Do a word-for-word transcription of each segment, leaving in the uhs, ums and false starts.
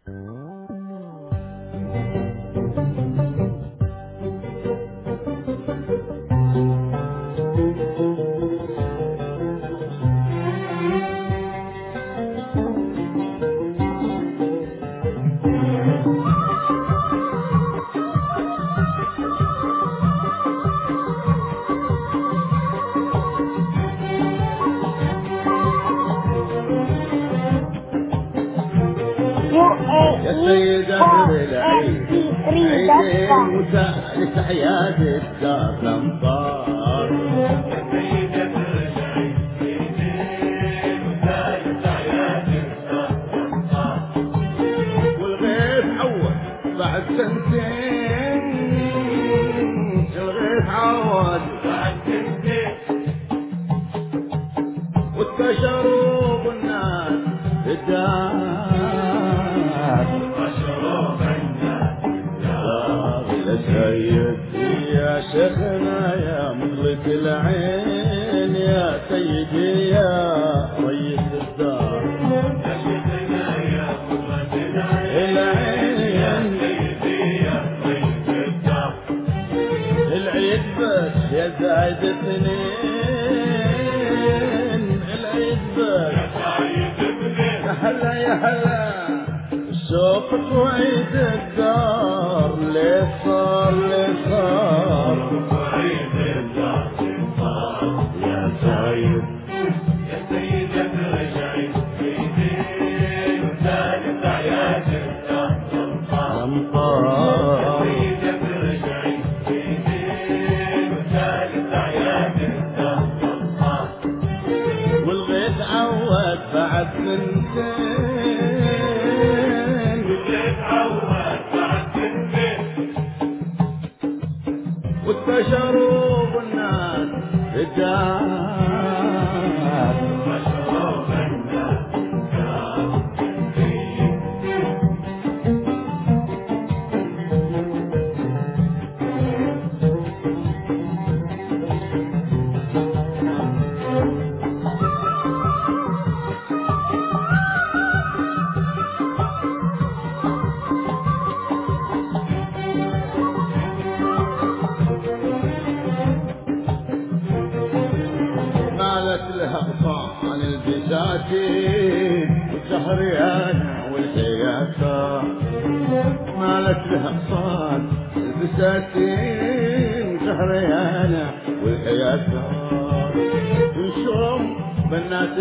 يا سيدة العيد عيدين وثالث حياة الدار الأمطار. يا سيدة العيد عيدين وثالث حياة الدار الأمطار. والغيث عود بعد سنتين، الغيث عود بعد سنتين، واتبشروا بالناس الدار. يا سيدي يا شيخنا يا مغلق العين، يا سيدي يا ريس الدار. يا شيخنا يا مغلق العين، يا سيدي يا ريس الدار. العيد بس يا زايد اثنين، العيد بس يا زايد اثنين. يا هلا يا هلا شوفك وعيد الدار، ليه صار ليه صار وعيد الدار صار. يا سيد يا سيد الرجعي عيدين وثالث حياة الدار الأمطار. يا سيد الرجعي عيدين وثالث حياة الدار الأمطار. والغيث عود بعد سنتين، واتبشروا بالناس الدار. واتبشروا بالناس الدار. عن البساتين والسحريانة والحياة، مالت لها أغصان البساتين سحريانة والحياة. ونشوف بنات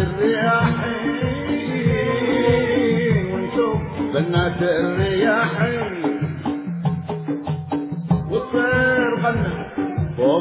الرياحين، ونشوف بنات الرياحين، والطير غنى فوق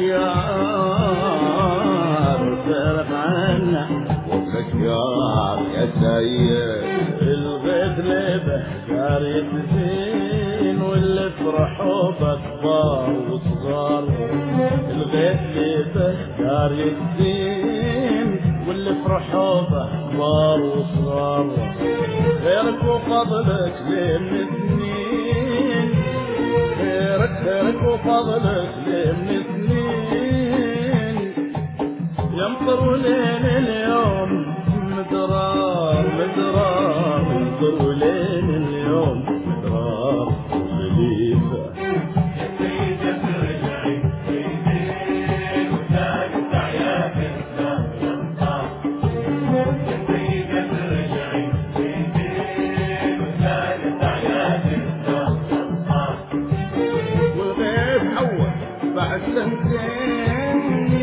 الأشياء، والطير غنى فوق الأشياء. يا سيد الغيث لبه قرية زين، واللي فرحوا بكبار وصغار. الغيث لبه قرية زين، واللي فرحوا بكبار وصغار. خيرك وفضلك لين سنين، خيرك خيرك وفضلك لين سنين. يمطر ولين اليوم مدرار مدرار، يمطر ولين اليوم مدرار وخليفة. يا سيدة الرجعي عيدين وثالث حياة الدار الأمطار. يا سيدة الرجعي عيدين وثالث حياة الدار الأمطار. والغيث عود بعد سنتين،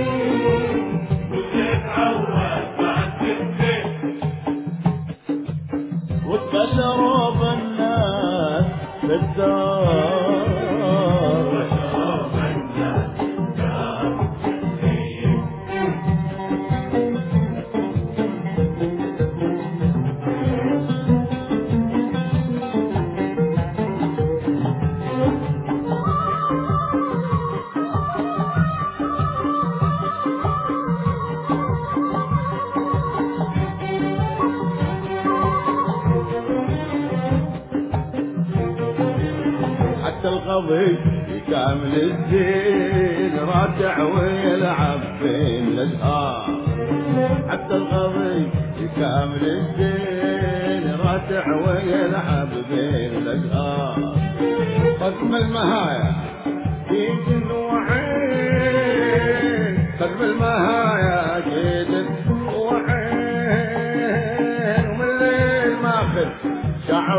واتبشروا بالناس بالدار. واتبشروا بالناس بالدار. القضي كامل الدين راجع ويلعب بين الازهار. حتى القضي كامل الدين راتع ويلعب بين الأزهار. قسم المهايا في جنوعين، قسم المهايا جيد وعين، ومن الليل ماخذ شعر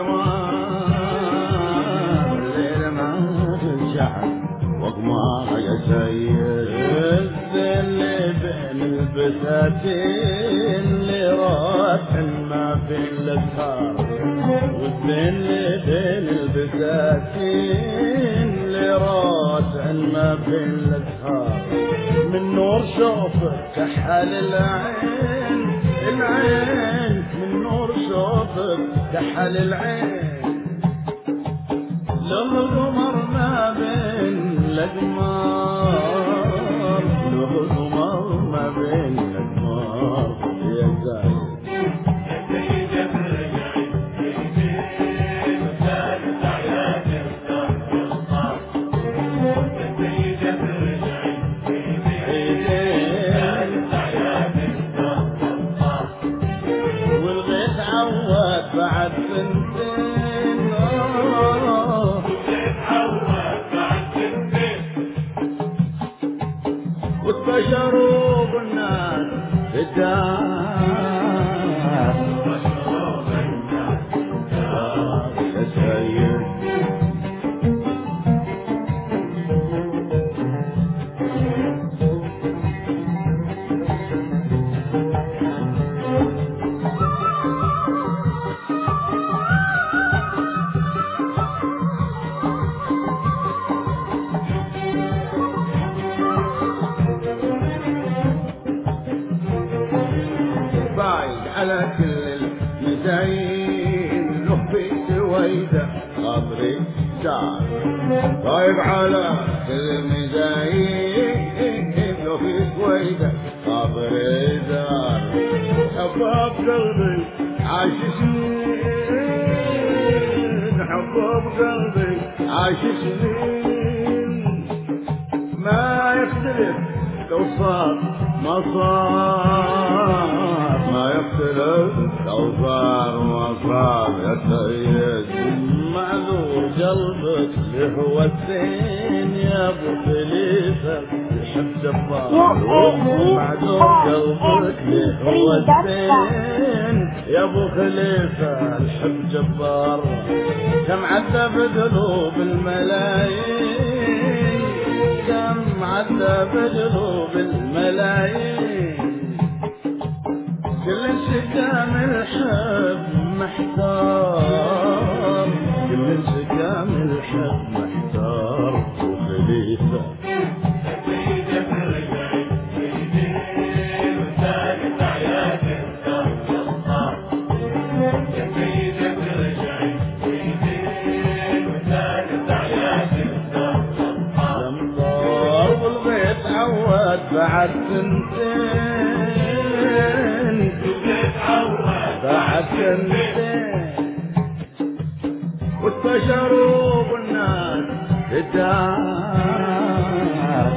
وقمار، من الليل ماخذ شعر وقمار يا سيد. اللي بين البساتين اللي راتع ما بين الأزهار، والزين اللي بين البساتين اللي راتع ما بين الأزهار. من نور شوفك كحل العين العين، من نور شوفك كحل العين، له قمر ما بين الأقمار، له قمر ما بين الأقمار يا زايد. والغيث عواد بعد سنتين، والغيث عواد بعد سنتين، واتبشروا بالناس الدار، واتبشروا بالناس الدار يا سيد. على كل المزايين له في سويدة خاطري دار، طيب على كل المزايين له في سويدة خاطري دار. حباب قلبي عاش سنين، حباب قلبي عاش سنين، ما يختلف لو صار ما صار، ما يختلف لو صار ما صار يا سيد. معذور قلبك اللي هو الزين يا ابو خليفه يحب جبار، معذور قلبك اللي هو الزين يا ابو خليفه يحب جبار. كم عذب قلوب الملايين، كم عذب قلوب الملايين، كل انسجام الحب محتار، كل انسجام الحب محتار وخليفة. السيدة فرجعي سيدين وثالث عياد الدار، يا سيدة فرجعي سيدين وثالث عياد الدار. الأمطار والغيث عواد بعد سنتين، بعد سنتين، واتبشروا بالناس الدار،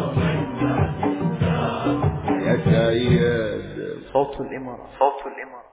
يا سيد. صوت الإمارة، صوت الإمارة.